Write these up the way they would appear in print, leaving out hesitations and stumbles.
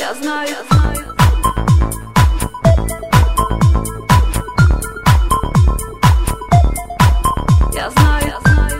Я знаю, я знаю, я знаю.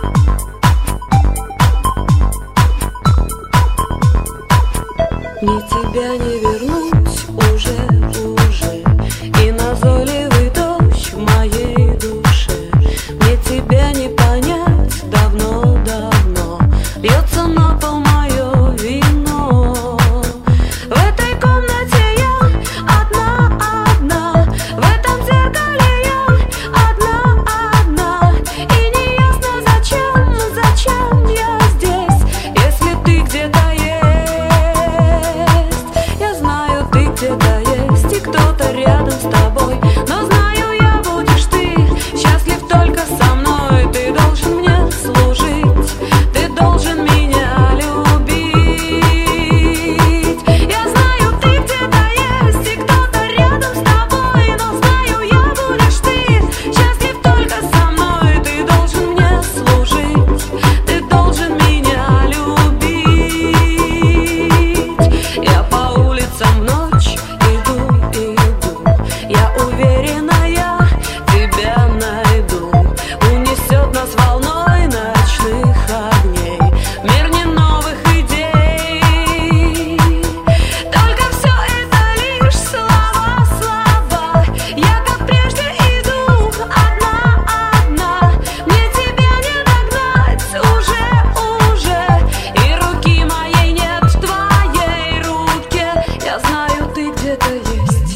Ни тебя не вернуть уже. И назойливый дождь в моей душе. Мне тебя не понять давно. Льется на пол мое вино. В этой комнате я одна. В этом зеркале я одна. И неясно зачем я здесь, если ты где-то есть. Я знаю, ты где-то есть, и кто-то рядом с тобой. Но знаю я, будешь ты счастлив только со мной. Ты должен мне служить, ты должен меня любить. Я знаю, ты где-то есть, и кто-то рядом с тобой. Но знаю я, будешь ты счастлив только со мной. Ты должен мне служить, ты должен меня любить. Я по улицам в ночь иду. Я уверена, я тебя найду. Унесет нас волной ночных огней мир не новых идей. Только все это лишь слова. Я как прежде иду одна. Мне тебя не догнать уже. И руки моей нет в твоей руке. Я знаю, ты где-то есть.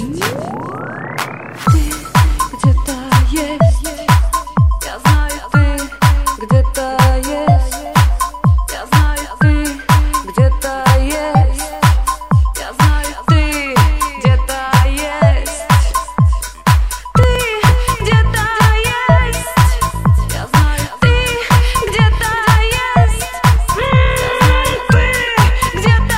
Ты где-то есть. Я знаю, ты где-то есть. Я знаю, ты где-то есть. Я знаю, ты где-то есть. Ты где-то есть. Я знаю, ты где-то есть. Ты где-то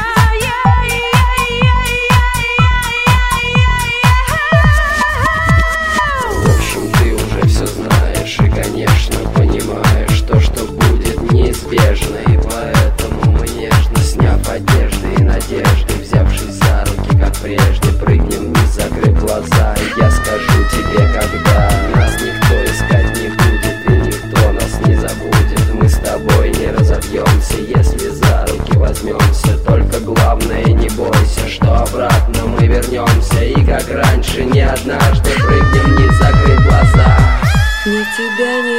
В общем, ты уже все знаешь и, конечно, понимаешь то, что будет неизбежно. И поэтому мы нежно, сняв одежды и надежды, взявшись за руки, как прежде, прыгнем вниз, закрыв глаза. И я скажу тебе, когда нас никто искать не будет и никто нас не забудет. Мы с тобой не разобьемся, если за руки возьмемся. Только главное, не бойся, что обратно мы вернемся. И как раньше, не однажды прыгнем вниз, закрыв глаза. Мне тебя не